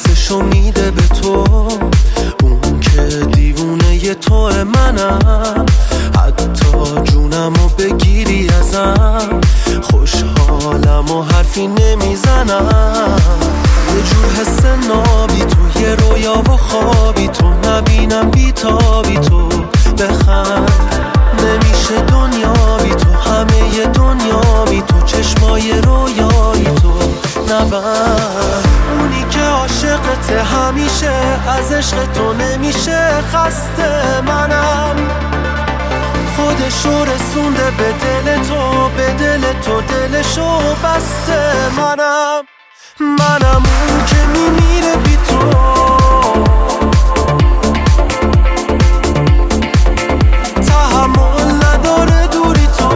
دستشو میده به تو، اون که دیوونه توه منم، حتی جونمو بگیری ازم خوشحالم و حرفی نمیزنم. یه جور حس نابی تو، یه رویا و خوابی تو، نبینم بیتابی تو، بخند نمیشه دنیا بی تو، همه ی دنیا بی تو، چشمای رویایی تو نبند. اونی که عاشقته همیشه، از عشق تو نمیشه خسته، منم خودشو رسونده به دل تو، به دل تو دلشو بسته، منم اون که میمیره بی تو. تحمل نداره دوری تو،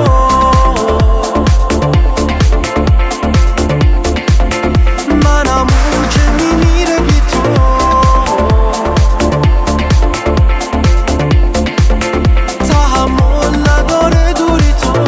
منم اون که میمیره بی تو. تحمل نداره دوری تو.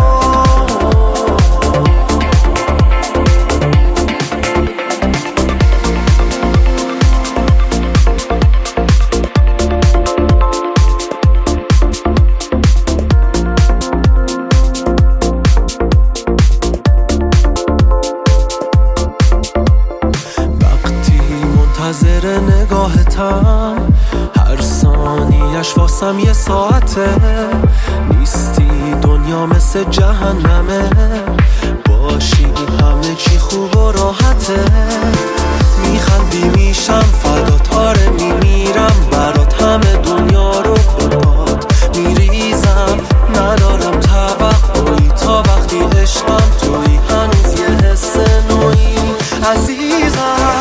منتظر نگاهتم، هر ثانیش واسم یه ساعته، نیستی دنیا مثل جهنمه، باشی همه چی خوب و راحته، میخندی میشم فدات، آره میمیرم برات، همه دنیا رو به پات میریزم، ندارم توقعی تا وقتی عشقم توی، هنوز یه حس نوعی عزیزم.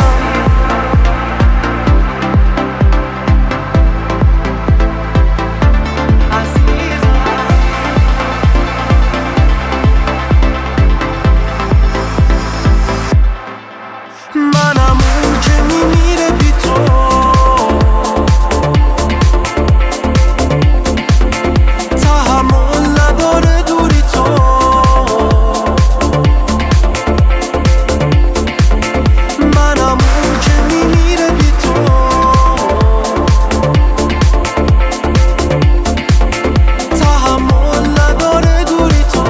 منم اون که میمیره بی تو. تحمل نداره دوری تو. منم اون که میمیره بی تو. تحمل نداره دوری تو.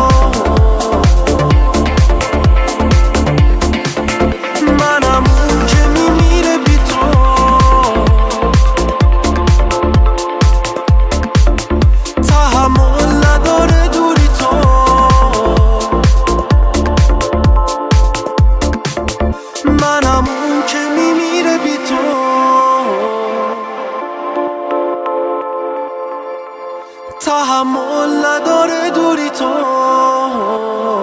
منم اون که میمیره بی تو. تحمل نداره دوری تو. منم اون که میمیره بی تو. تحمل نداره دوری تو.